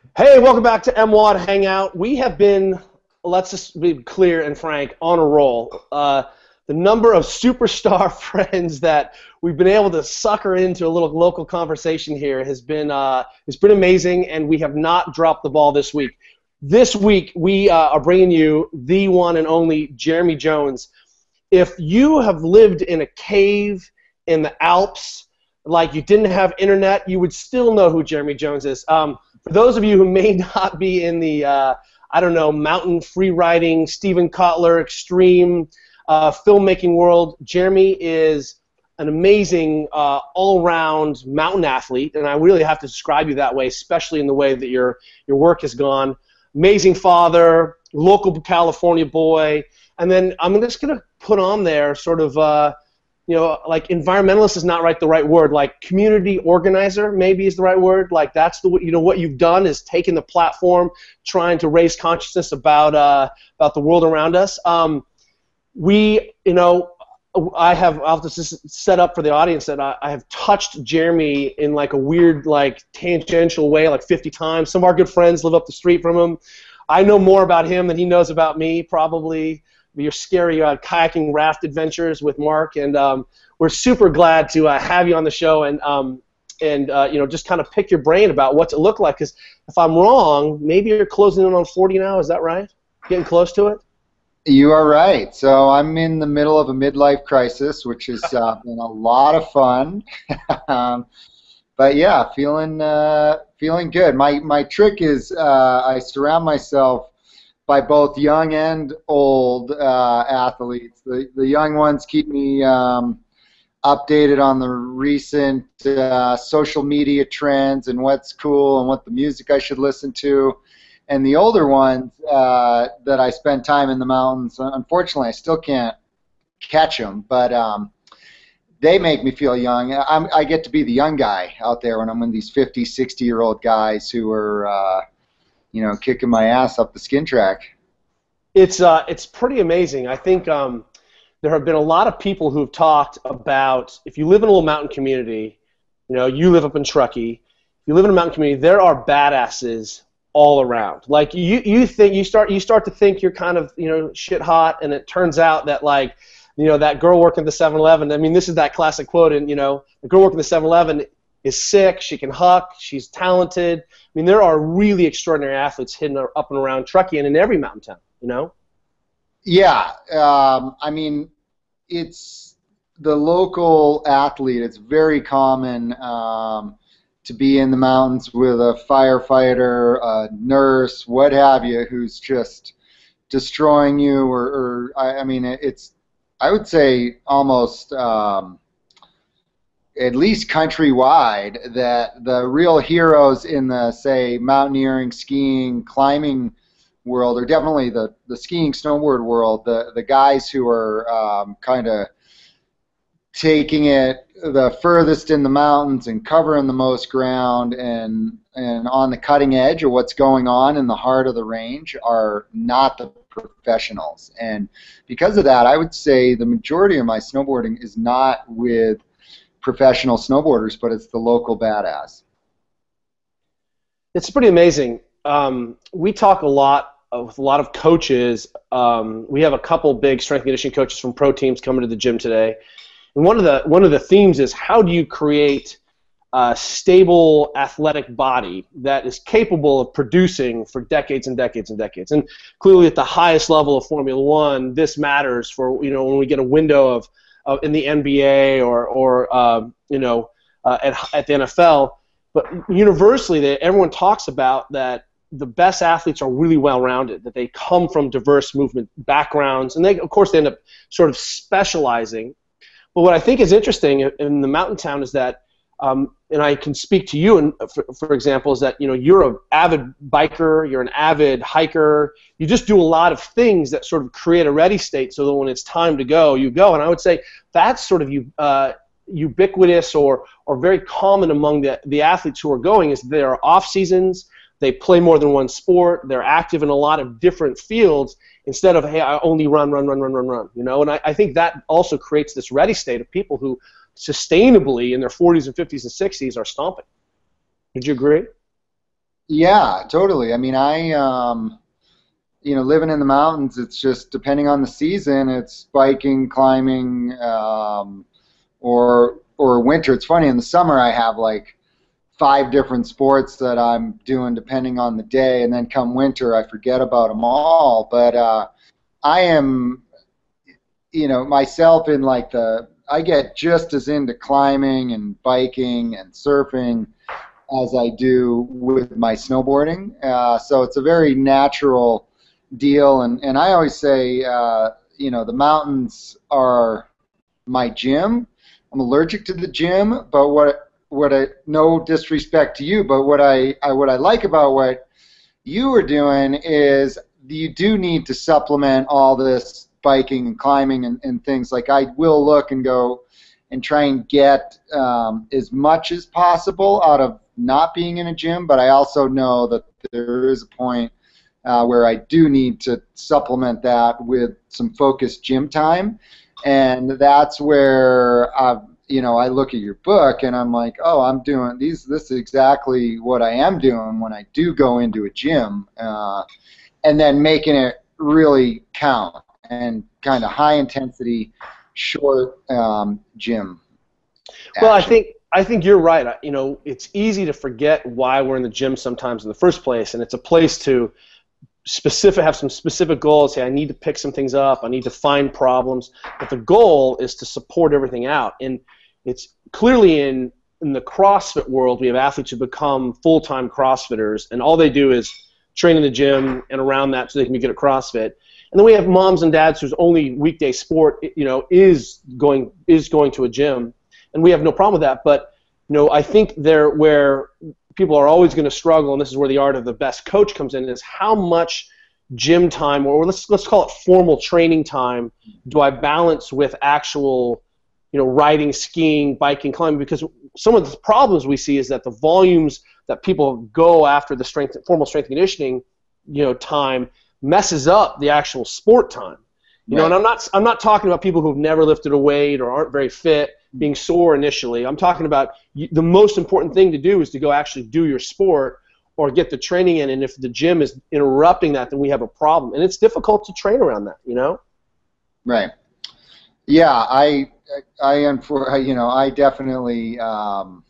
Hey, welcome back to MWAD Hangout. We have been, let's just be clear and frank, on a roll. The number of superstar friends that we've been able to sucker into a little local conversation here has been amazing, and we have not dropped the ball this week. This week, we are bringing you the one and only Jeremy Jones. If you have lived in a cave in the Alps, like you didn't have internet, you would still know who Jeremy Jones is. For those of you who may not be in the, I don't know, mountain free riding, Steven Kotler, extreme filmmaking world, Jeremy is an amazing all-around mountain athlete, and I really have to describe you that way, especially in the way that your work has gone. Amazing father, local California boy, and then I'm just going to put on there sort of, like environmentalist is not the right word. Like community organizer maybe is the right word. Like that's what you've done is taken the platform, trying to raise consciousness about the world around us. I'll just set up for the audience that I have touched Jeremy in like a weird, like tangential way, like 50 times. Some of our good friends live up the street from him. I know more about him than he knows about me, probably. Your scary kayaking raft adventures with Mark, and we're super glad to have you on the show and just kind of pick your brain about what's it look like. Because if I'm wrong, maybe you're closing in on 40 now. Is that right? Getting close to it? You are right. So I'm in the middle of a midlife crisis, which has been a lot of fun. But yeah, feeling good. My trick is I surround myself by both young and old athletes. The young ones keep me updated on the recent social media trends and what's cool and what the music I should listen to. And the older ones that I spend time in the mountains, unfortunately I still can't catch them, but they make me feel young. I get to be the young guy out there when I'm with these 50, 60-year-old guys who are kicking my ass up the skin track. It's pretty amazing. I think there have been a lot of people who've talked about if you live in a little mountain community, you live up in Truckee, you live in a mountain community, there are badasses all around. Like you start to think you're kind of shit hot, and it turns out that like that girl working at the 7-Eleven. I mean, this is that classic quote, and the girl working at the 7-Eleven is sick, she can huck, she's talented. I mean, there are really extraordinary athletes hidden up and around Truckee and in every mountain town, Yeah, I mean, it's the local athlete. It's very common to be in the mountains with a firefighter, a nurse, what have you, who's just destroying you, or I mean, I would say almost at least countrywide, that the real heroes in the, say, mountaineering, skiing, climbing world, or definitely the skiing, snowboard world, the guys who are kind of taking it the furthest in the mountains and covering the most ground and on the cutting edge of what's going on in the heart of the range are not the professionals. And because of that, I would say the majority of my snowboarding is not with professional snowboarders, but it's the local badass. It's pretty amazing. We talk a lot with a lot of coaches. We have a couple big strength and conditioning coaches from pro teams coming to the gym today, and one of the themes is how do you create a stable athletic body that is capable of producing for decades and decades and decades. And clearly, at the highest level of Formula One, this matters for when we get a window of in the NBA or at the NFL. But universally, everyone talks about that the best athletes are really well-rounded, that they come from diverse movement backgrounds, and of course they end up sort of specializing. But what I think is interesting in the mountain town is that, and I can speak to you, and for example, is that you're an avid biker, you're an avid hiker, you just do a lot of things that sort of create a ready state so that when it's time to go, you go. And I would say that's sort of ubiquitous or very common among the athletes who are going, is there are off seasons, they play more than one sport, they're active in a lot of different fields instead of, hey, I only run. And I think that also creates this ready state of people who sustainably in their 40s and 50s and 60s are stomping. Would you agree? Yeah, totally. I mean, living in the mountains, it's just depending on the season, it's biking, climbing, or winter. It's funny, in the summer I have like 5 different sports that I'm doing depending on the day, and then come winter I forget about them all. But I am, myself in like I get just as into climbing and biking and surfing as I do with my snowboarding. So it's a very natural deal, and I always say, the mountains are my gym. I'm allergic to the gym, but no disrespect to you, but what I like about what you are doing is you do need to supplement all this biking and climbing and things. Like, I will look and go and try and get as much as possible out of not being in a gym, but I also know that there is a point where I do need to supplement that with some focused gym time, and that's where I look at your book and I'm like, oh, I'm doing these. This is exactly what I am doing when I do go into a gym, and then making it really count and kind of high intensity, short gym Well, action. I think you're right. It's easy to forget why we're in the gym sometimes in the first place, and it's a place to have some specific goals. Say, I need to pick some things up. I need to find problems. But the goal is to support everything out. And it's clearly in the CrossFit world, we have athletes who become full-time CrossFitters, and all they do is train in the gym and around that so they can be good at CrossFit. And then we have moms and dads whose only weekday sport, is going to a gym, and we have no problem with that. But I think where people are always going to struggle, and this is where the art of the best coach comes in, is how much gym time, or let's call it formal training time, do I balance with actual, riding, skiing, biking, climbing? Because some of the problems we see is that the volumes that people go after the formal strength conditioning, time messes up the actual sport time. And I'm not talking about people who've never lifted a weight or aren't very fit being sore initially. I'm talking about the most important thing to do is to go actually do your sport or get the training in, and if the gym is interrupting that, then we have a problem. And it's difficult to train around that, Right. Yeah, I definitely am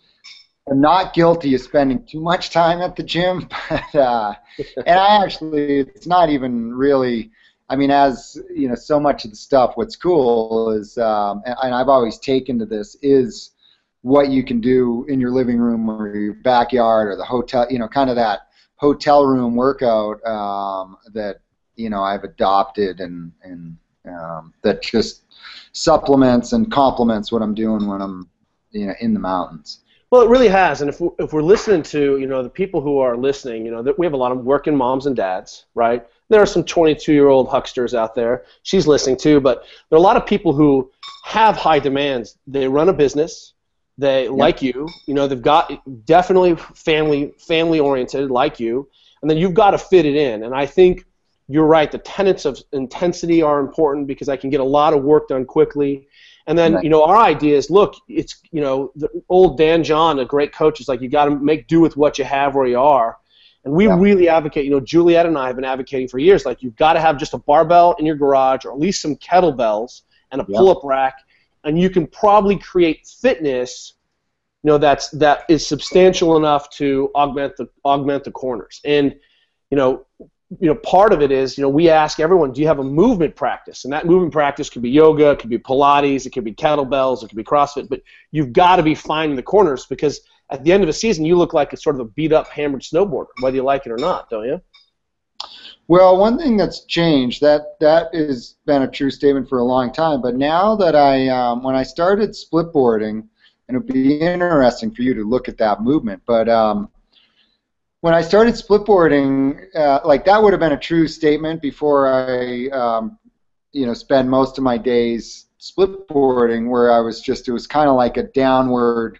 not guilty of spending too much time at the gym, but and it's not even really. I mean, as so much of the stuff. What's cool is, and I've always taken to this, is what you can do in your living room or your backyard or the hotel. Kind of that hotel room workout that I've adopted, and that just supplements and complements what I'm doing when I'm in the mountains. Well, it really has, and if we're listening to the people who are listening, that we have a lot of working moms and dads, right? There are some 22-year-old hucksters out there. She's listening too, but there are a lot of people who have high demands. They run a business. They like you. They've got definitely family oriented like you, and then you've got to fit it in. And I think you're right. The tenets of intensity are important because I can get a lot of work done quickly. And then, our idea is, look, it's, the old Dan John, a great coach, is like, you got to make do with what you have where you are. And we really advocate, Juliet and I have been advocating for years, like, you've got to have just a barbell in your garage, or at least some kettlebells and a pull-up rack, and you can probably create fitness, that is substantial enough to augment the corners. And, part of it is, we ask everyone, do you have a movement practice? And that movement practice could be yoga, it could be Pilates, it could be kettlebells, it could be CrossFit, but you've got to be finding the corners, because at the end of a season, you look like a sort of a beat-up, hammered snowboarder, whether you like it or not, don't you? Well, one thing that's changed, that has been a true statement for a long time, but now that when I started split boarding, and it would be interesting for you to look at that movement, but when I started split boarding, like, that would have been a true statement before I, spend most of my days split boarding, where it was kind of like a downward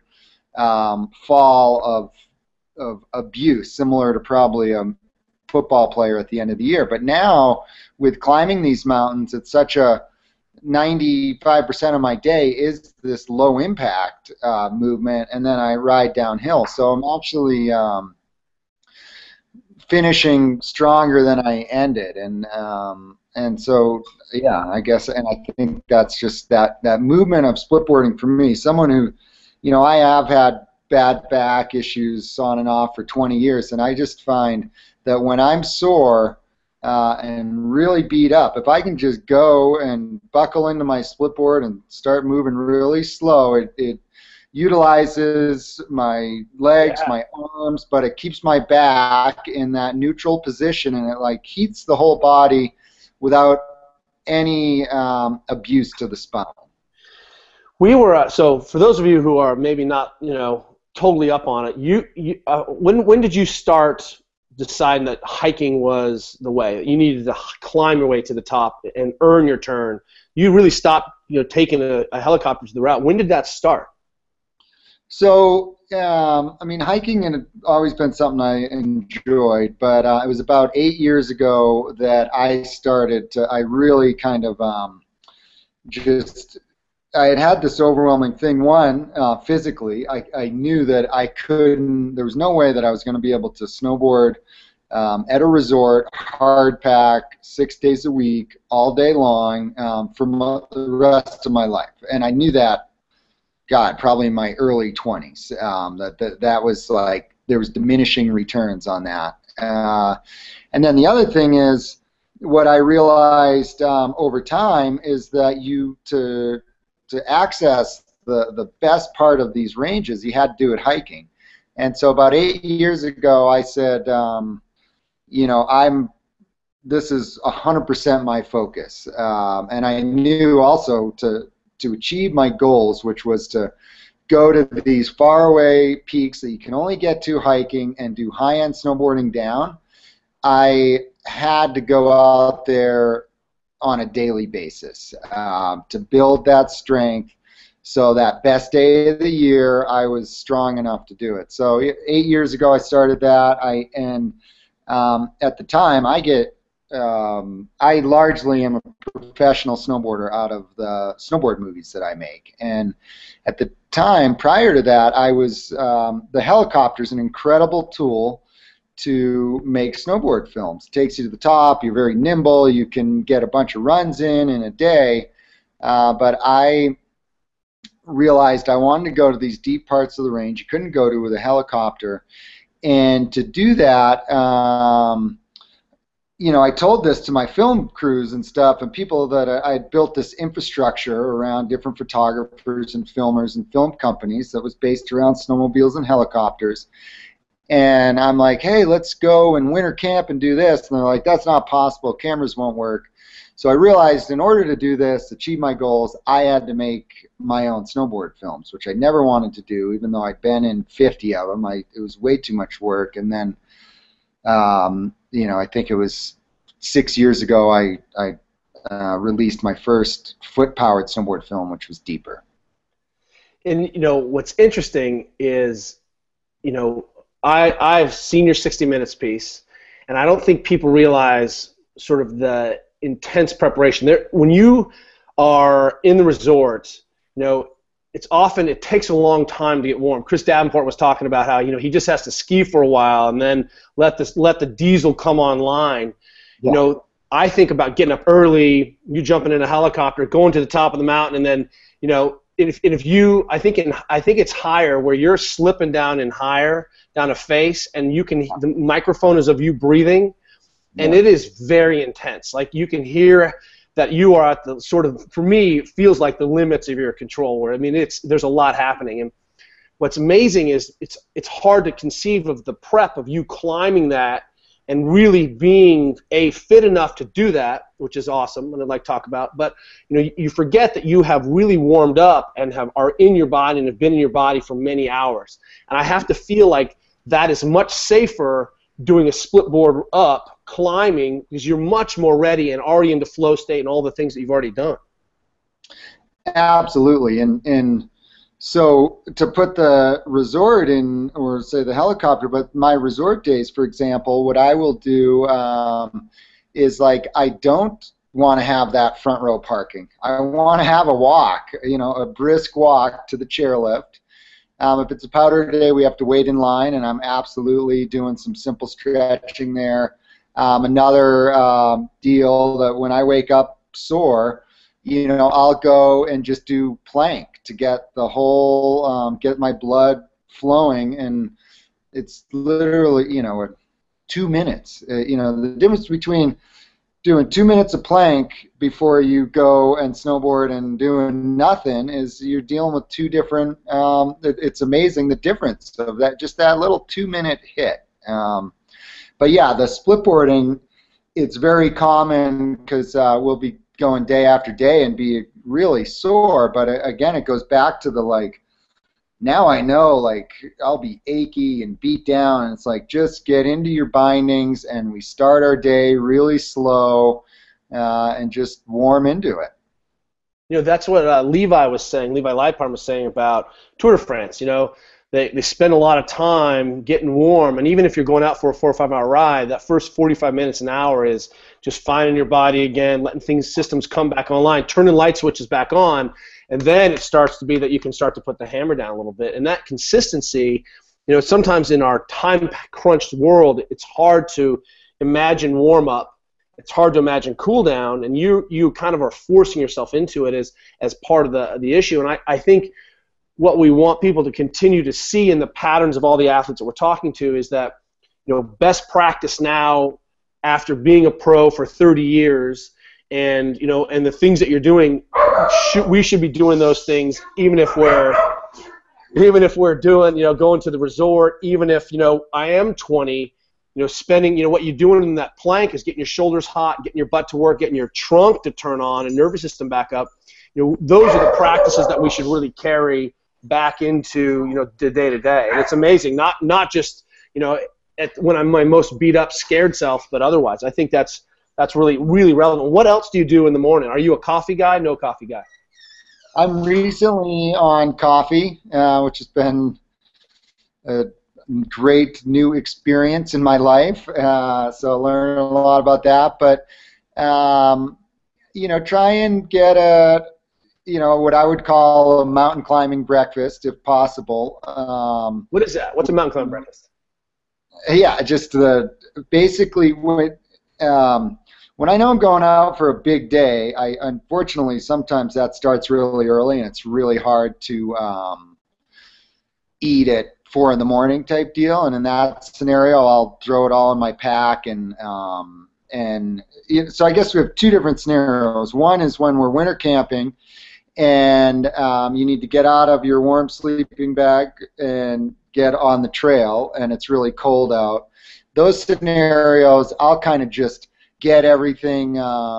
fall of abuse, similar to probably a football player at the end of the year. But now, with climbing these mountains, it's such a 95% of my day is this low impact movement, and then I ride downhill. So I'm actually finishing stronger than I ended, and so yeah, I guess, and I think that's just that movement of splitboarding for me. Someone who, I have had bad back issues on and off for 20 years, and I just find that when I'm sore and really beat up, if I can just go and buckle into my splitboard and start moving really slow, it utilizes my legs, my arms, but it keeps my back in that neutral position, and it like heats the whole body without any abuse to the spine. We were so for those of you who are maybe not totally up on it, when did you start deciding that hiking was the way? You needed to climb your way to the top and earn your turn. You really stopped taking a helicopter to the route. When did that start? So, I mean, hiking had always been something I enjoyed, but it was about 8 years ago that I started to, I really kind of I had had this overwhelming thing. One, physically, I knew that I couldn't, there was no way that I was going to be able to snowboard at a resort, hard pack, 6 days a week, all day long for the rest of my life. And I knew that, God, probably in my early 20s, that was like, there was diminishing returns on that. And then the other thing is, what I realized over time is that to access the best part of these ranges, you had to do it hiking. And so about 8 years ago, I said, this is 100% my focus. And I knew also to achieve my goals, which was to go to these faraway peaks that you can only get to hiking and do high-end snowboarding down, I had to go out there on a daily basis to build that strength, so that best day of the year I was strong enough to do it. So 8 years ago I started that. At the time I largely am a professional snowboarder out of the snowboard movies that I make, and at the time prior to that I was the helicopter's an incredible tool to make snowboard films. It takes you to the top, you're very nimble, you can get a bunch of runs in a day, but I realized I wanted to go to these deep parts of the range you couldn't go to with a helicopter, and to do that, I told this to my film crews and stuff, and people that I had built this infrastructure around different photographers and filmers and film companies that was based around snowmobiles and helicopters. And I'm like, hey, let's go and winter camp and do this. And they're like, that's not possible. Cameras won't work. So I realized in order to do this, achieve my goals, I had to make my own snowboard films, which I never wanted to do, even though I'd been in 50 of them. It was way too much work. And then, I think it was 6 years ago I released my first foot-powered snowboard film, which was Deeper. And what's interesting is, I've seen your 60 Minutes piece, and I don't think people realize sort of the intense preparation. When you are in the resort, it takes a long time to get warm. Chris Davenport was talking about how he just has to ski for a while and then let the diesel come online. Yeah. I think about getting up early, you jumping in a helicopter, going to the top of the mountain, and then I think it's higher where you're slipping down a face, and the microphone is of you breathing, and it is very intense. Like, you can hear that you are at the sort of, for me, it feels like the limits of your control, where there's a lot happening. And what's amazing is it's hard to conceive of the prep of you climbing that and really being fit enough to do that, which is awesome, and I'd like to talk about. But you forget that you have really warmed up and are in your body and have been in your body for many hours. And I have to feel like that is much safer doing a split board up, climbing, because you're much more ready and already into flow state and all the things that you've already done. Absolutely, and so to put the resort in, or say the helicopter, but my resort days, for example, what I will do is, like, I don't want to have that front row parking. I want to have a walk, a brisk walk to the chairlift, If it's a powder day, we have to wait in line, and I'm absolutely doing some simple stretching there. Another deal that when I wake up sore, I'll go and just do plank to get the whole, get my blood flowing, and it's literally, 2 minutes. The difference between doing 2 minutes of plank before you go and snowboard and doing nothing is you're dealing with two different, it's amazing the difference of that, just that little 2-minute hit. But yeah, the split boarding, it's very common because we'll be going day after day and be really sore, but again, it goes back to the now I know I'll be achy and beat down, and it's just get into your bindings and we start our day really slow and just warm into it. That's what Levi was saying, Levi Leiphart was saying about Tour de France. They spend a lot of time getting warm, and even if you're going out for a 4 or 5 hour ride, that first 45 minutes, an hour is just finding your body again, letting systems come back online, turning light switches back on, and then it starts to be that you can start to put the hammer down a little bit. And that consistency, sometimes in our time-crunched world, it's hard to imagine warm-up. It's hard to imagine cool-down, and you kind of are forcing yourself into it as part of the issue. And I think what we want people to continue to see in the patterns of all the athletes that we're talking to is that, best practice now after being a pro for 30 years and, and the things that you're doing, we should be doing those things even if we're doing, going to the resort, even if, I am 20, spending, what you're doing in that plank is getting your shoulders hot, getting your butt to work, getting your trunk to turn on and nervous system back up. Those are the practices that we should really carry back into, the day-to-day. And it's amazing, not just, when I'm my most beat up, scared self, but otherwise. I think that's really, really relevant. What else do you do in the morning? Are you a coffee guy? No coffee guy? I'm recently on coffee, which has been a great new experience in my life. So learn a lot about that. But, try and get what I would call a mountain climbing breakfast if possible. What is that? What's a mountain climbing breakfast? Yeah, just basically when I know I'm going out for a big day, unfortunately sometimes that starts really early and it's really hard to eat at 4 in the morning type deal. And in that scenario, I'll throw it all in my pack and so I guess we have two different scenarios. One is when we're winter camping and you need to get out of your warm sleeping bag and get on the trail and it's really cold out. Those scenarios, I'll kind of just get everything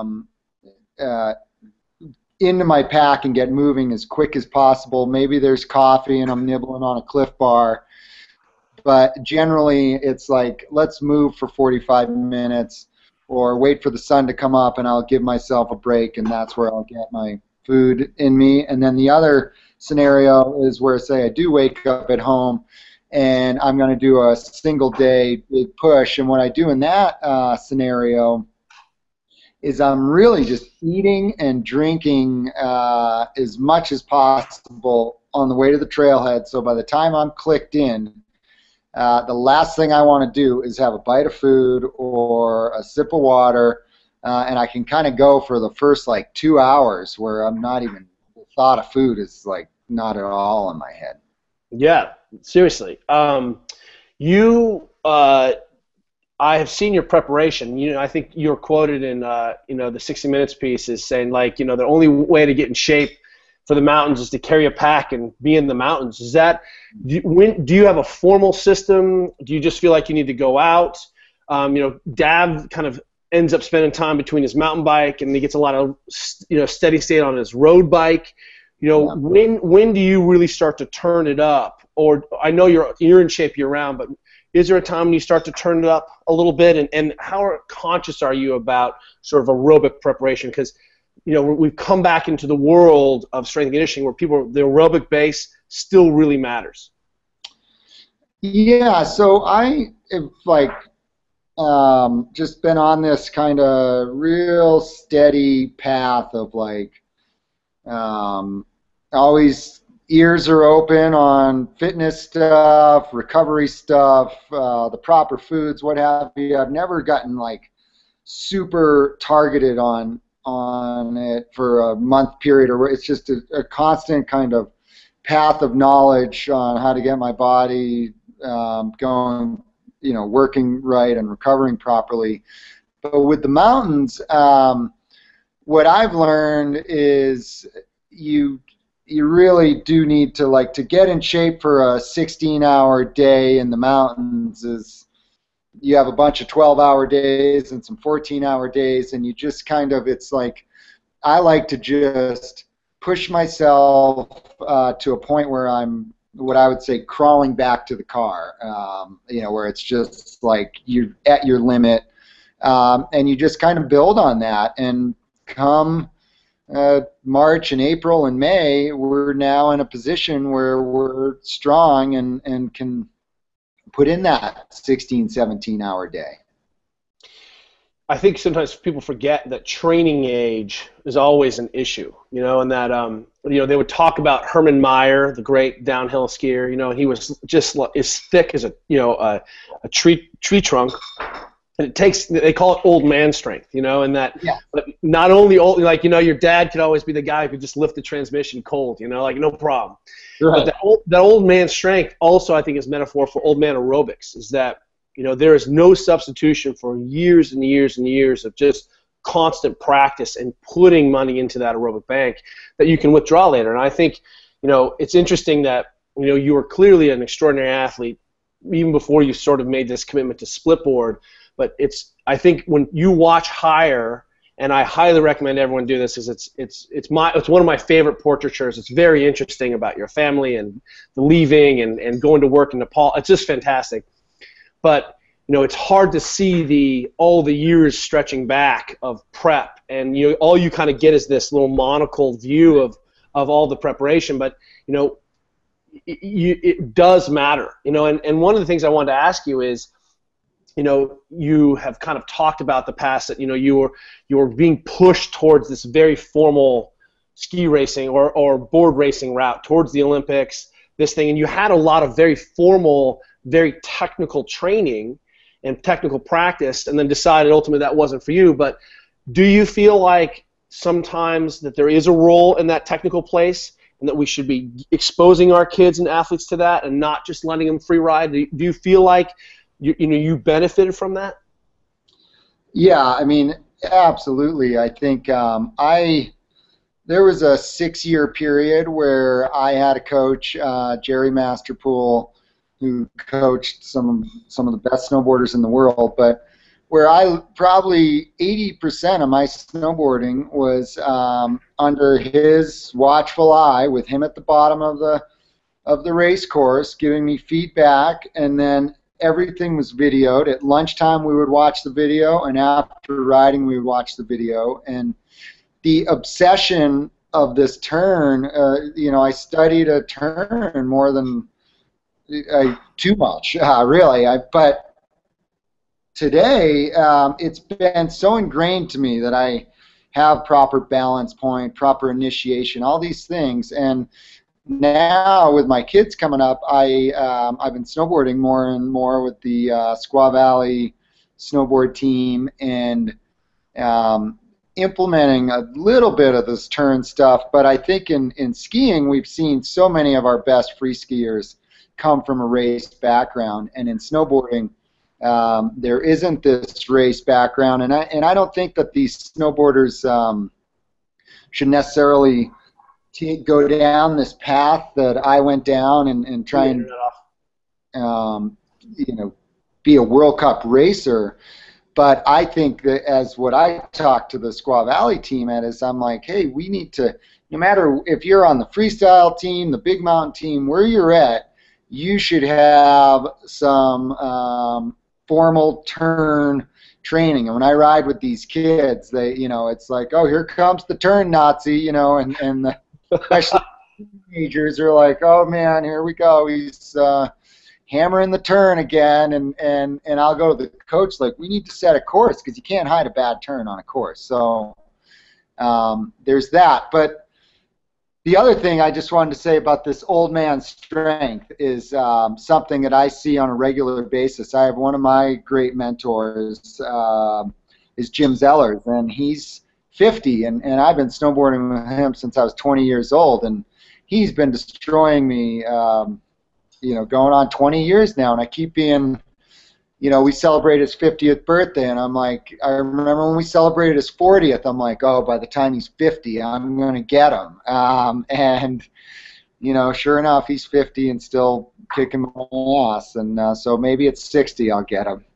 into my pack and get moving as quick as possible. Maybe there's coffee and I'm nibbling on a Cliff Bar, but generally it's let's move for 45 minutes or wait for the sun to come up and I'll give myself a break, and that's where I'll get my food in me. And then the other scenario is where, say, I do wake up at home and I'm going to do a single day big push, and what I do in that scenario is I'm really just eating and drinking as much as possible on the way to the trailhead, so by the time I'm clicked in, the last thing I want to do is have a bite of food or a sip of water, and I can kind of go for the first 2 hours where I'm not even, the thought of food is not at all in my head. Yeah, seriously. I have seen your preparation. I think you were quoted in the 60 Minutes piece as saying the only way to get in shape for the mountains is to carry a pack and be in the mountains. Is that do you have a formal system? Do you just feel like you need to go out? Dav kind of ends up spending time between his mountain bike and he gets a lot of steady state on his road bike. When do you really start to turn it up? Or I know you're in shape year round, but is there a time when you start to turn it up a little bit? And how conscious are you about sort of aerobic preparation? Because we've come back into the world of strength and conditioning where the aerobic base still really matters. Yeah, so I have just been on this kind of real steady path of always ears are open on fitness stuff, recovery stuff, the proper foods, what have you. I've never gotten like super targeted on it for a month period, or it's just a constant kind of path of knowledge on how to get my body going, working right and recovering properly. But with the mountains, what I've learned is you really do need to get in shape for a 16-hour day in the mountains. Is you have a bunch of 12-hour days and some 14-hour days, and you just kind of, it's like, I like to just push myself to a point where I'm, what I would say, crawling back to the car, where it's just like you're at your limit, and you just kind of build on that. And come March and April and May, we're now in a position where we're strong and can put in that 16, 17-hour day. I think sometimes people forget that training age is always an issue, and that, they would talk about Hermann Maier, the great downhill skier, and he was just as thick as a tree trunk. And it takes, they call it old man strength, and that, yeah. But not only old, your dad could always be the guy who could just lift the transmission cold, no problem. Right. But that old man strength also, I think, is metaphor for old man aerobics, is that, there is no substitution for years and years and years of just constant practice and putting money into that aerobic bank that you can withdraw later. And I think, it's interesting that, you were clearly an extraordinary athlete even before you sort of made this commitment to Splitboard. But I think when you watch Higher, and I highly recommend everyone do this, is it's one of my favorite portraitures. It's very interesting about your family and the leaving and going to work in Nepal. It's just fantastic. But it's hard to see all the years stretching back of prep, and all you kind of get is this little monocle view of all the preparation. But it does matter. And one of the things I wanted to ask you is, you have kind of talked about the past that you were being pushed towards this very formal ski racing or board racing route towards the Olympics, this thing, and you had a lot of very formal, very technical training and technical practice, and then decided ultimately that wasn't for you. But do you feel like sometimes that there is a role in that technical place, and that we should be exposing our kids and athletes to that and not just letting them free ride? Do you feel like you benefited from that? Yeah, I mean, absolutely. I think there was a 6-year period where I had a coach, Jerry Masterpool, who coached some of the best snowboarders in the world, but where probably 80% of my snowboarding was under his watchful eye, with him at the bottom of the race course, giving me feedback, and then everything was videoed. At lunchtime, we would watch the video, and after riding, we would watch the video. And the obsession of this turn, I studied a turn more than too much, really. But today, it's been so ingrained to me that I have proper balance point, proper initiation, all these things. And now with my kids coming up, I've been snowboarding more and more with the Squaw Valley snowboard team, and implementing a little bit of this turn stuff. But I think in skiing, we've seen so many of our best free skiers come from a race background, and in snowboarding, there isn't this race background, and I don't think that these snowboarders should necessarily go down this path that I went down and try and be a World Cup racer. But I think that, as what I talk to the Squaw Valley team at, is I'm like, hey, we need to, no matter if you're on the freestyle team, the big mountain team, where you're at, you should have some formal turn training. And when I ride with these kids, they, it's like, oh, here comes the turn Nazi, and the, especially teenagers are like, oh man, here we go. He's hammering the turn again, and I'll go to the coach like, we need to set a course, because you can't hide a bad turn on a course. So there's that. But The other thing I just wanted to say about this old man strength is something that I see on a regular basis. I have one of my great mentors is Jim Zellers, and he's 50, and I've been snowboarding with him since I was 20 years old, and he's been destroying me, going on 20 years now, and I keep being, we celebrate his 50th birthday, and I'm like, I remember when we celebrated his 40th, I'm like, oh, by the time he's 50, I'm going to get him. And, sure enough, he's 50 and still kicking my ass. And so maybe at 60, I'll get him.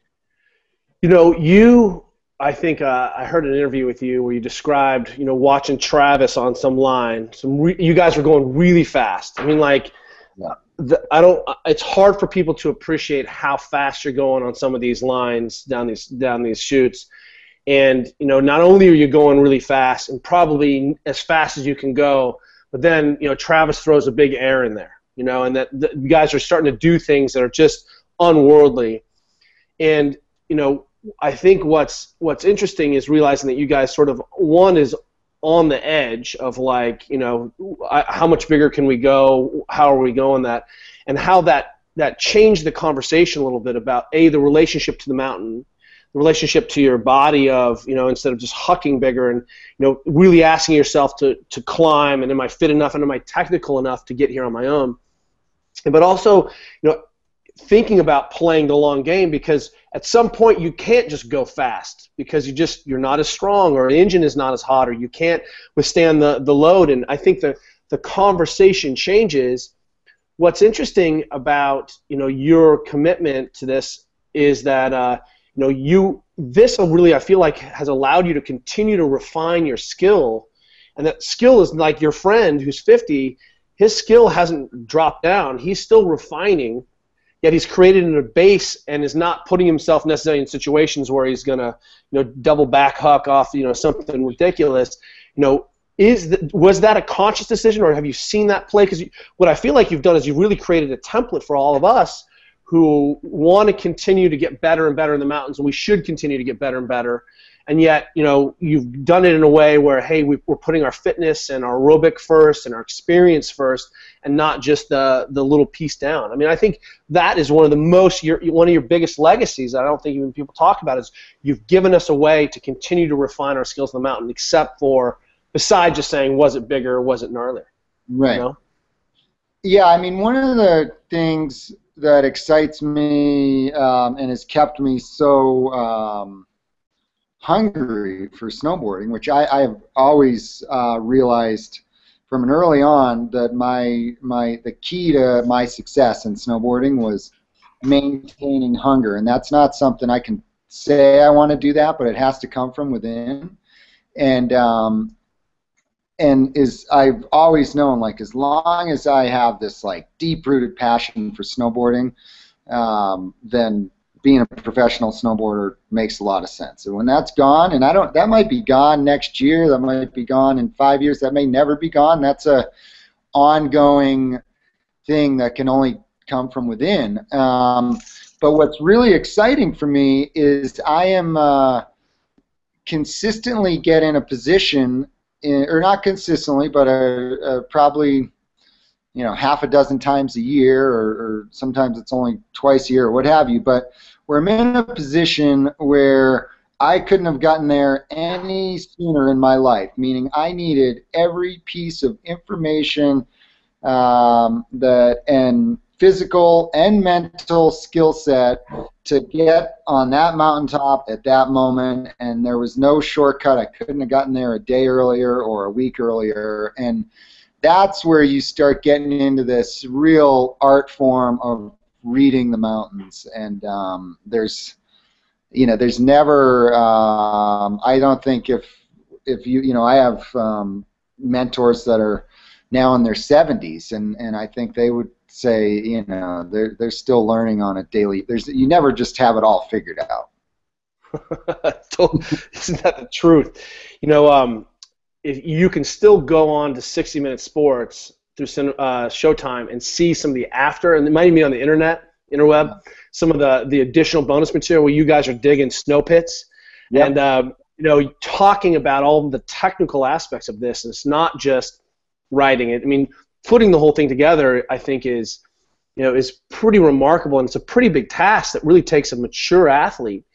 I think I heard an interview with you where you described, watching Travis on some line. You guys were going really fast. I mean, like, yeah. It's hard for people to appreciate how fast you're going on some of these lines down these chutes, and not only are you going really fast and probably as fast as you can go, but then Travis throws a big air in there, and that you guys are starting to do things that are just unworldly, and I think what's interesting is realizing that you guys sort of one is on the edge of like, how much bigger can we go? How are we going that? And how that changed the conversation a little bit about, the relationship to the mountain, the relationship to your body of, instead of just hucking bigger and, really asking yourself to climb, and am I fit enough and am I technical enough to get here on my own? But also, thinking about playing the long game, because at some point you can't just go fast because you're not as strong, or the engine is not as hot, or you can't withstand the load. And I think the conversation changes. What's interesting about your commitment to this is that this really, I feel like, has allowed you to continue to refine your skill, and that skill is like your friend who's 50. His skill hasn't dropped down. He's still refining. Yet he's created in a base and is not putting himself necessarily in situations where he's going to, double back huck off, something ridiculous. Was that a conscious decision, or have you seen that play? Because what I feel like you've done is you've really created a template for all of us who want to continue to get better and better in the mountains, and we should continue to get better and better. And yet, you've done it in a way where, hey, we're putting our fitness and our aerobic first and our experience first, and not just the little piece down. I mean, I think that is one of your biggest legacies. I don't think even people talk about is you've given us a way to continue to refine our skills on the mountain, besides just saying, was it bigger, was it gnarlier? Right. Yeah, I mean, one of the things that excites me and has kept me so hungry for snowboarding, which I have always realized from an early on that the key to my success in snowboarding was maintaining hunger, and that's not something I can say I want to do that, but it has to come from within. And I've always known, like, as long as I have this like deep-rooted passion for snowboarding, then being a professional snowboarder makes a lot of sense. And when that's gone, and that might be gone next year, that might be gone in 5 years, that may never be gone. That's a ongoing thing that can only come from within. But what's really exciting for me is I am consistently get in a position, or not consistently, but probably half a dozen times a year, or sometimes it's only twice a year, or what have you, but where I'm in a position where I couldn't have gotten there any sooner in my life, meaning I needed every piece of information and physical and mental skill set to get on that mountaintop at that moment, and there was no shortcut. I couldn't have gotten there a day earlier or a week earlier, and that's where you start getting into this real art form of reading the mountains. And there's never, I don't think if I have mentors that are now in their 70s, and I think they would say, they're still learning on a daily. You never just have it all figured out. Isn't that the truth? If you can still go on to 60 Minute Sports through Showtime and see some of the after, and it might even be on the interweb, some of the additional bonus material where you guys are digging snow pits. Yep. And talking about all the technical aspects of this. And it's not just riding it. I mean, putting the whole thing together, I think is pretty remarkable, and it's a pretty big task that really takes a mature athlete.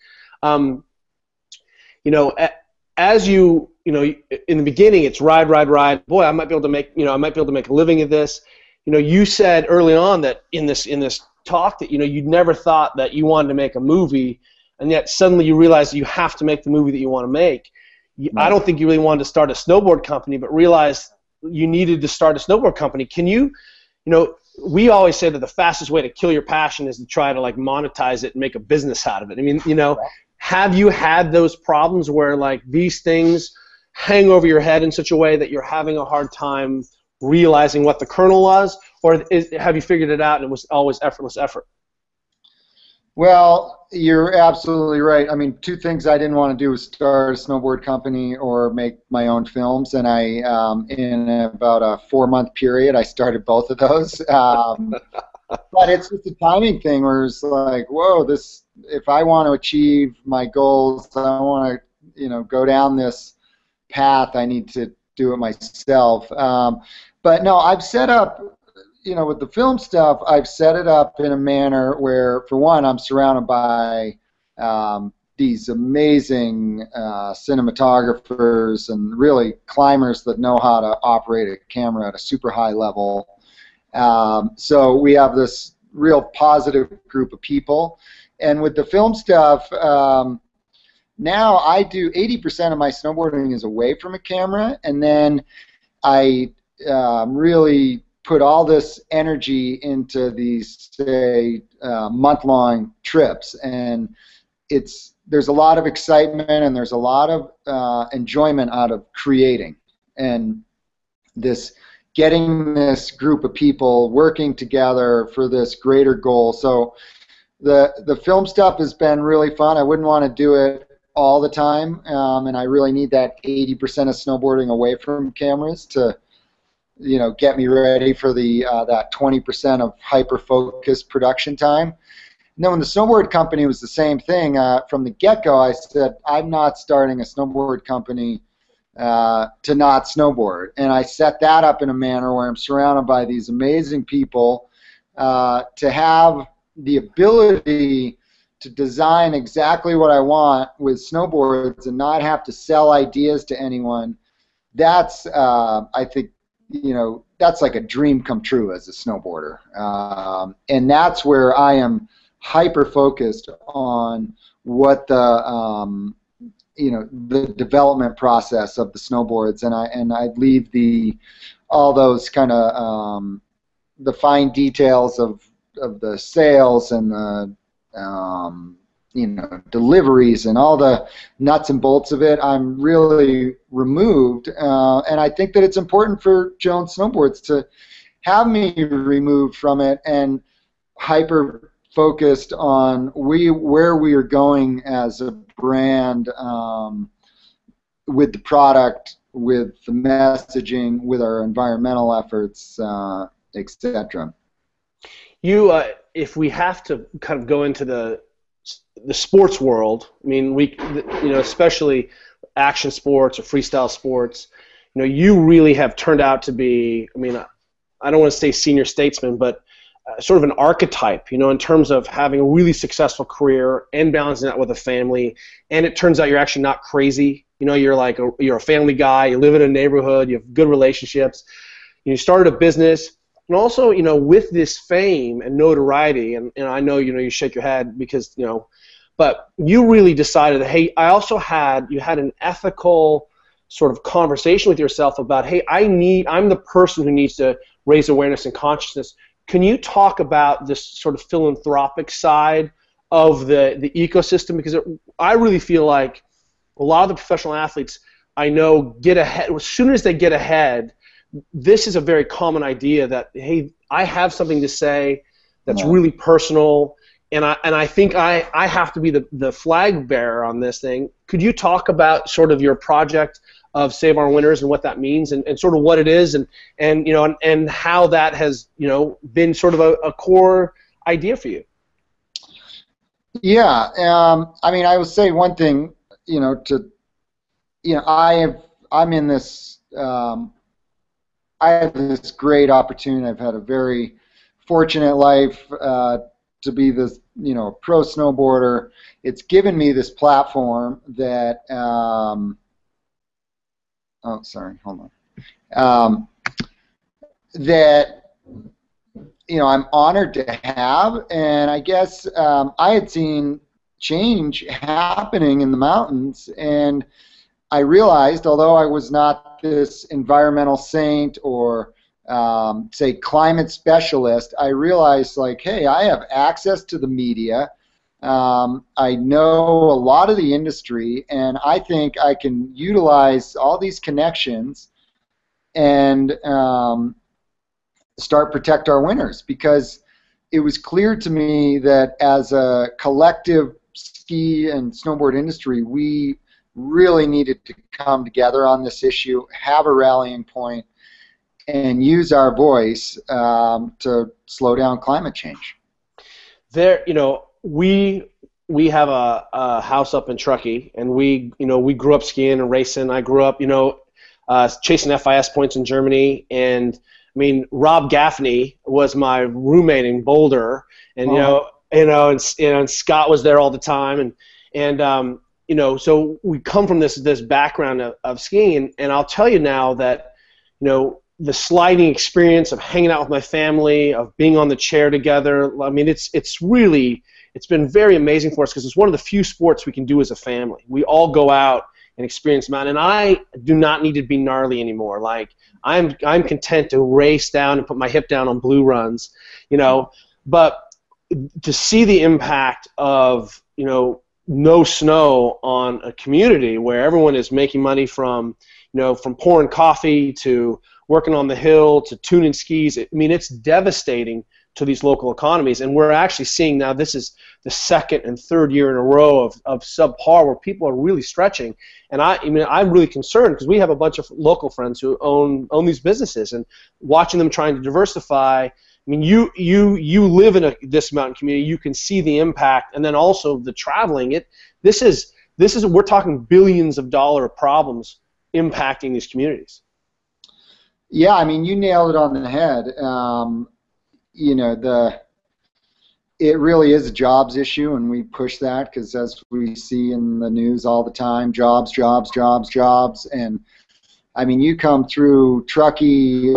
As in the beginning, it's ride. Boy, I might be able to make a living at this. You said early on that in this talk that you'd never thought that you wanted to make a movie, and yet suddenly you realize that you have to make the movie that you want to make. I don't think you really wanted to start a snowboard company, but realized you needed to start a snowboard company. Can you, we always say that the fastest way to kill your passion is to try to monetize it and make a business out of it. I mean, have you had those problems where these things hang over your head in such a way that you're having a hard time realizing what the kernel was, or have you figured it out and it was always effortless effort? Well, you're absolutely right. I mean, two things I didn't want to do was start a snowboard company or make my own films, and in about a 4-month period, I started both of those. But it's just a timing thing where it's whoa, if I want to achieve my goals, I want to, go down this path, I need to do it myself. But no, I've set up, with the film stuff, I've set it up in a manner where, for one, I'm surrounded by these amazing cinematographers and really climbers that know how to operate a camera at a super high level. So we have this real positive group of people. And with the film stuff, now I do 80% of my snowboarding is away from a camera, and then I really put all this energy into these, say, month-long trips. And there's a lot of excitement and there's a lot of enjoyment out of creating. And getting this group of people working together for this greater goal. So the film stuff has been really fun. I wouldn't want to do it all the time, and I really need that 80% of snowboarding away from cameras to, get me ready for that 20% of hyper-focused production time. And then when the snowboard company was the same thing, from the get-go, I said, I'm not starting a snowboard company to not snowboard. And I set that up in a manner where I'm surrounded by these amazing people to have the ability to design exactly what I want with snowboards and not have to sell ideas to anyone. That's, I think, that's like a dream come true as a snowboarder. And that's where I am hyper-focused on what the development process of the snowboards, and I leave all those kind of the fine details of the sales and the deliveries and all the nuts and bolts of it. I'm really removed, and I think that it's important for Jones Snowboards to have me removed from it and hyper focused on where we are going as a brand, with the product, with the messaging, with our environmental efforts, etc. If we have to kind of go into the sports world, I mean, especially action sports or freestyle sports, you really have turned out to be, I mean, I don't want to say senior statesman, but sort of an archetype, in terms of having a really successful career and balancing that with a family. And it turns out you're actually not crazy. You're a family guy. You live in a neighborhood. You have good relationships. You started a business. And also, with this fame and notoriety, and I know, you shake your head because, but you really decided, hey, you had an ethical sort of conversation with yourself about, hey, I'm the person who needs to raise awareness and consciousness. Can you talk about this sort of philanthropic side of the ecosystem? Because I really feel like a lot of the professional athletes I know get ahead. As soon as they get ahead, this is a very common idea that, hey, I have something to say that's really personal, and I think I have to be the flag bearer on this thing. Could you talk about sort of your project of Save Our Winners and what that means, and sort of what it is, and how that has been sort of a core idea for you? Yeah, I mean, I will say one thing, I'm in this I have this great opportunity. I've had a very fortunate life to be this, pro snowboarder. It's given me this platform that, oh, sorry, hold on, that, I'm honored to have. And I guess I had seen change happening in the mountains, and I realized, although I was not this environmental saint or say climate specialist, I realized like, hey, I have access to the media. I know a lot of the industry, and I think I can utilize all these connections and start protect our winners, because it was clear to me that as a collective ski and snowboard industry, we really needed to come together on this issue, have a rallying point, and use our voice to slow down climate change. There, we have a house up in Truckee, and we grew up skiing and racing. I grew up, chasing FIS points in Germany, and I mean, Rob Gaffney was my roommate in Boulder, and and Scott was there all the time, and so we come from this background of skiing, and I'll tell you now that, the sliding experience of hanging out with my family, of being on the chair together, I mean, it's been very amazing for us, because it's one of the few sports we can do as a family. We all go out and experience the mountain, and I do not need to be gnarly anymore. Like, I'm content to race down and put my hip down on blue runs, but to see the impact of, no snow on a community where everyone is making money from pouring coffee to working on the hill to tuning skis. I mean, it's devastating to these local economies, and we're actually seeing now, this is the second and third year in a row of subpar, where people are really stretching. And I'm really concerned, because we have a bunch of local friends who own these businesses, and watching them trying to diversify. I mean, you live in this mountain community, you can see the impact, and then also the traveling. This is we're talking billions of dollar problems impacting these communities. Yeah, I mean, you nailed it on the head. It really is a jobs issue, and we push that because, as we see in the news all the time, jobs, jobs, jobs, jobs. And I mean, you come through Truckee.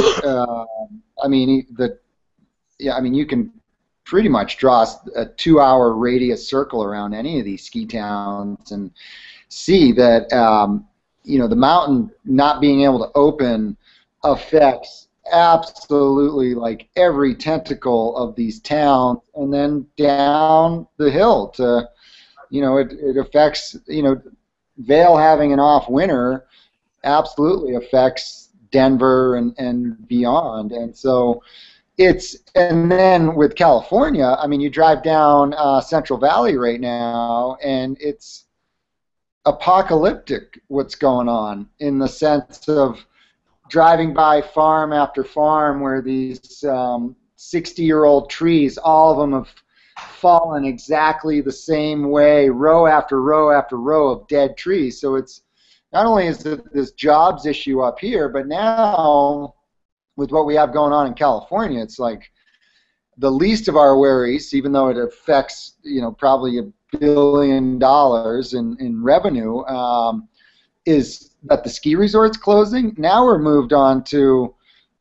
You can pretty much draw a 2-hour radius circle around any of these ski towns and see that the mountain not being able to open affects absolutely like every tentacle of these towns, and then down the hill to, it affects, Vail having an off winter absolutely affects Denver and beyond. And so and then with California, I mean, you drive down Central Valley right now, and it's apocalyptic what's going on, in the sense of driving by farm after farm where these 60-year-old trees, all of them have fallen exactly the same way, row after row after row of dead trees. So it's not only is it this jobs issue up here, but now with what we have going on in California, it's like the least of our worries, even though it affects probably $1 billion in revenue, is that the ski resort's closing. Now we're moved on to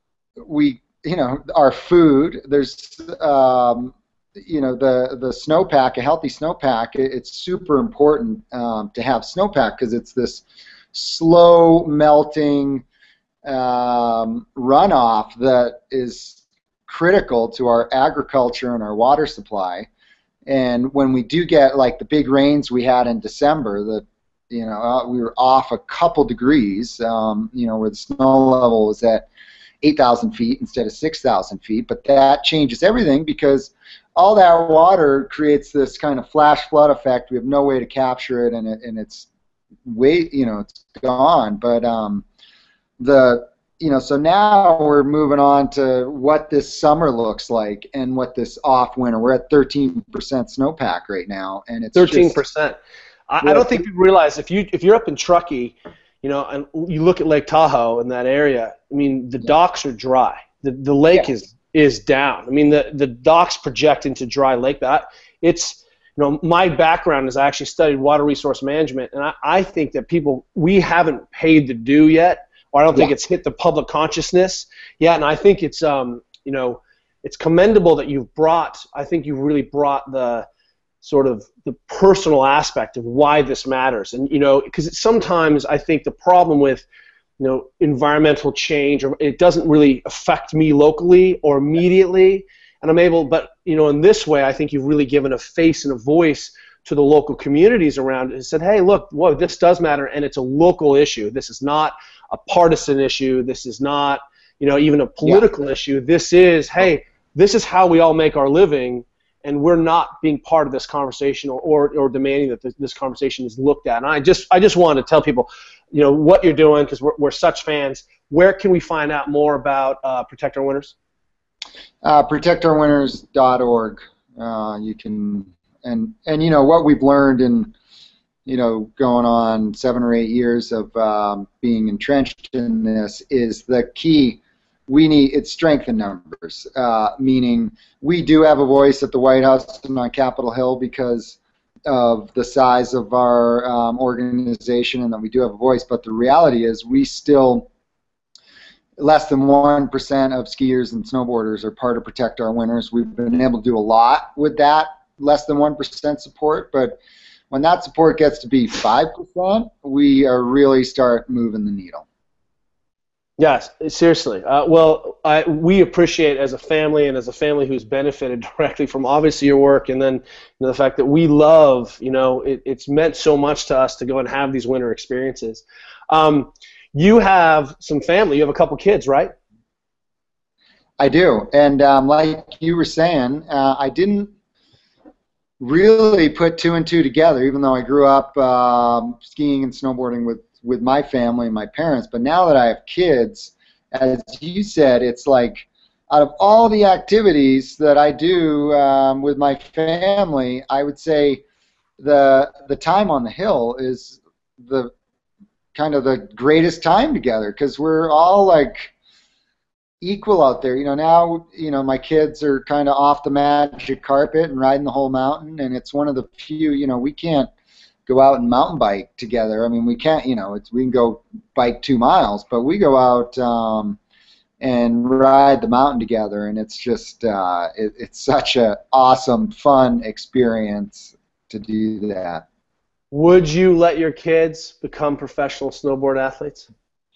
our food. There's the snowpack, a healthy snowpack. It's super important to have snowpack, because it's this slow melting runoff that is critical to our agriculture and our water supply. And when we do get like the big rains we had in December, we were off a couple degrees, where the snow level was at 8,000 feet instead of 6,000 feet. But that changes everything, because all that water creates this kind of flash flood effect. We have no way to capture it, and it's it's gone. But so now we're moving on to what this summer looks like and what this off winter. We're at 13% snowpack right now, and it's 13%. I don't think people realize, if you're up in Truckee, and you look at Lake Tahoe in that area. I mean, the docks are dry. The lake is down. I mean, the docks project into dry lake. It's my background is I actually studied water resource management, and I think that we haven't paid the due yet, or I don't think it's hit the public consciousness yet. And I think it's it's commendable that you've really brought the sort of the personal aspect of why this matters. And because sometimes I think the problem with environmental change, or it doesn't really affect me locally or immediately, but in this way I think you've really given a face and a voice to the local communities around it and said, hey, look, whoa, this does matter, and it's a local issue. This is not a partisan issue. This is not even a political issue. This is, hey, this is how we all make our living, and we're not being part of this conversation or demanding that this conversation is looked at. And I just wanted to tell people, what you're doing, because we're such fans. Where can we find out more about Protect Our Winters? ProtectOurWinters.org. You can, and what we've learned in going on 7 or 8 years of being entrenched in this is the key. It's strength in numbers, meaning we do have a voice at the White House and on Capitol Hill because of the size of our organization, and that we do have a voice, but the reality is we still, less than 1% of skiers and snowboarders are part of Protect Our Winters. We've been able to do a lot with that less than 1% support, but when that support gets to be 5%, we really start moving the needle. Yes, seriously. We appreciate as a family, and as a family who's benefited directly from obviously your work, and then the fact that we love, it's meant so much to us to go and have these winter experiences. You have some family. You have a couple kids, right? I do, and like you were saying, I didn't really put 2 and 2 together, even though I grew up skiing and snowboarding with my family and my parents. But now that I have kids, as you said, it's like out of all the activities that I do with my family, I would say the time on the hill is the kind of the greatest time together, because we're all like equal out there. Now my kids are kind of off the magic carpet and riding the whole mountain, and it's one of the few, we can't go out and mountain bike together. I mean, we can't, we can go bike 2 miles, but we go out and ride the mountain together, and it's just, it's such an awesome, fun experience to do that. Would you let your kids become professional snowboard athletes?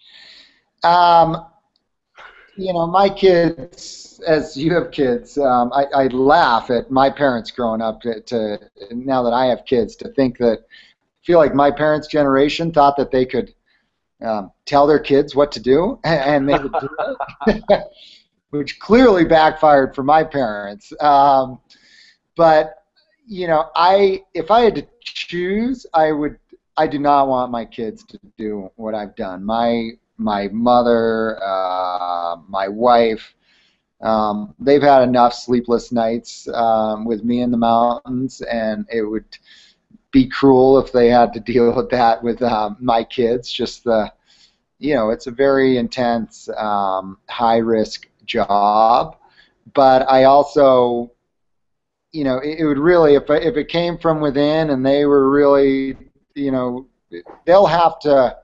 My kids, as you have kids, I laugh at my parents growing up to now that I have kids, to think that, I feel like my parents' generation thought that they could tell their kids what to do, and they would do it, which clearly backfired for my parents. But if I had to choose, I do not want my kids to do what I've done. My mother, my wife, they've had enough sleepless nights with me in the mountains, and it would be cruel if they had to deal with that with my kids. Just it's a very intense, high-risk job. But I also, it would really, if it came from within and they were really, they'll have to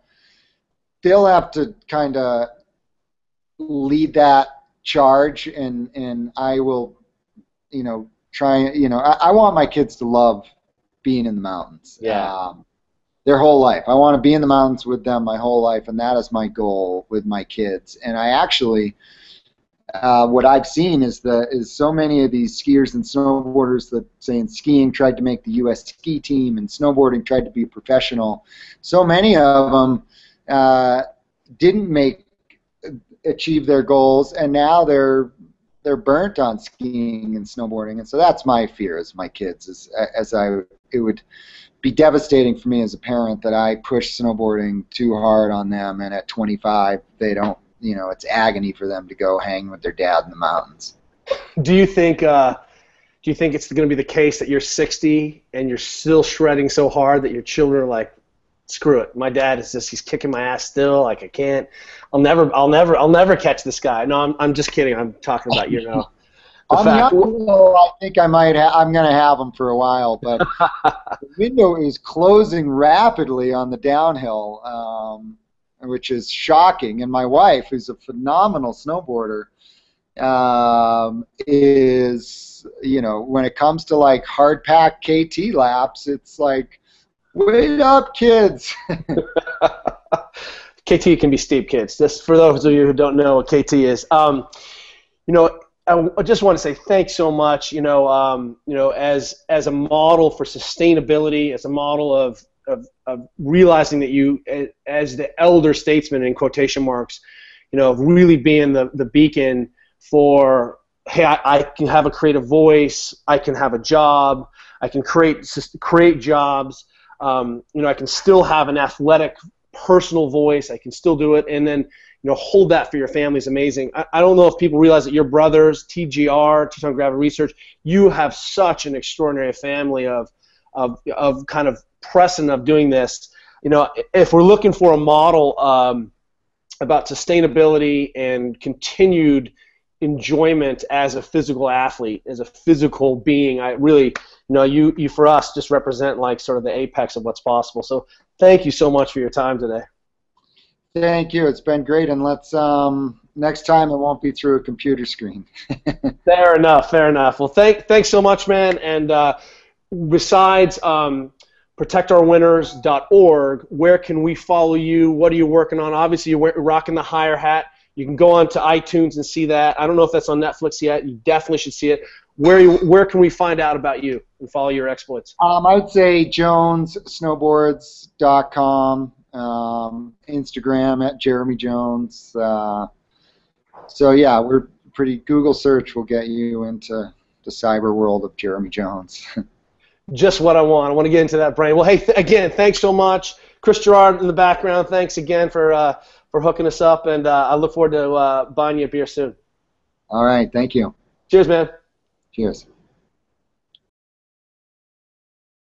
kind of lead that charge, and I will, try, I want my kids to love being in the mountains. Yeah. Their whole life. I want to be in the mountains with them my whole life, and that is my goal with my kids. And I actually, what I've seen is so many of these skiers and snowboarders that, say, in skiing tried to make the U.S. ski team, and snowboarding tried to be professional. So many of them didn't achieve their goals, and now they're burnt on skiing and snowboarding. And so that's my fear as my kids, it would be devastating for me as a parent that I push snowboarding too hard on them, and at 25 they don't, it's agony for them to go hang with their dad in the mountains. Do you think it's going to be the case that you're 60 and you're still shredding so hard that your children are like screw it. My dad is just, he's kicking my ass still. Like, I can't, I'll never catch this guy. No, I'm just kidding. I'm talking about, you know, the I'm fact. young, though, I think I'm going to have him for a while, but the window is closing rapidly on the downhill, which is shocking. And my wife, who's a phenomenal snowboarder, is, you know, when it comes to like hard pack KT laps, it's like, wait up, kids. KT can be steep, kids. Just for those of you who don't know what KT is, you know, I just want to say thanks so much. You know, as a model for sustainability, as a model of realizing that you, as the elder statesman in quotation marks, you know, really being the beacon for, hey, I can have a creative voice, I can have a job, I can create jobs. You know, I can still have an athletic personal voice, I can still do it, and then, you know, hold that for your family is amazing. I don't know if people realize that your brothers, TGR, Teton Gravity Research, you have such an extraordinary family of kind of precedent of doing this. You know, if we're looking for a model about sustainability and continued enjoyment as a physical athlete, as a physical being, I really, you know, you for us just represent like sort of the apex of what's possible. So thank you so much for your time today. Thank you. It's been great, and let's next time it won't be through a computer screen. Fair enough. Fair enough. Well, thanks so much, man. And besides protectourwinners.org, where can we follow you? What are you working on? Obviously, you're rocking the higher hat. You can go on to iTunes and see that. I don't know if that's on Netflix yet. You definitely should see it. Where can we find out about you and follow your exploits? I would say jonessnowboards.com, Instagram at Jeremy Jones. So yeah, we're pretty. Google search will get you into the cyber world of Jeremy Jones. Just what I want. I want to get into that brain. Well, hey, again, thanks so much, Chris Gerard in the background. Thanks again for hooking us up, and I look forward to buying you a beer soon. All right, thank you. Cheers, man. Cheers.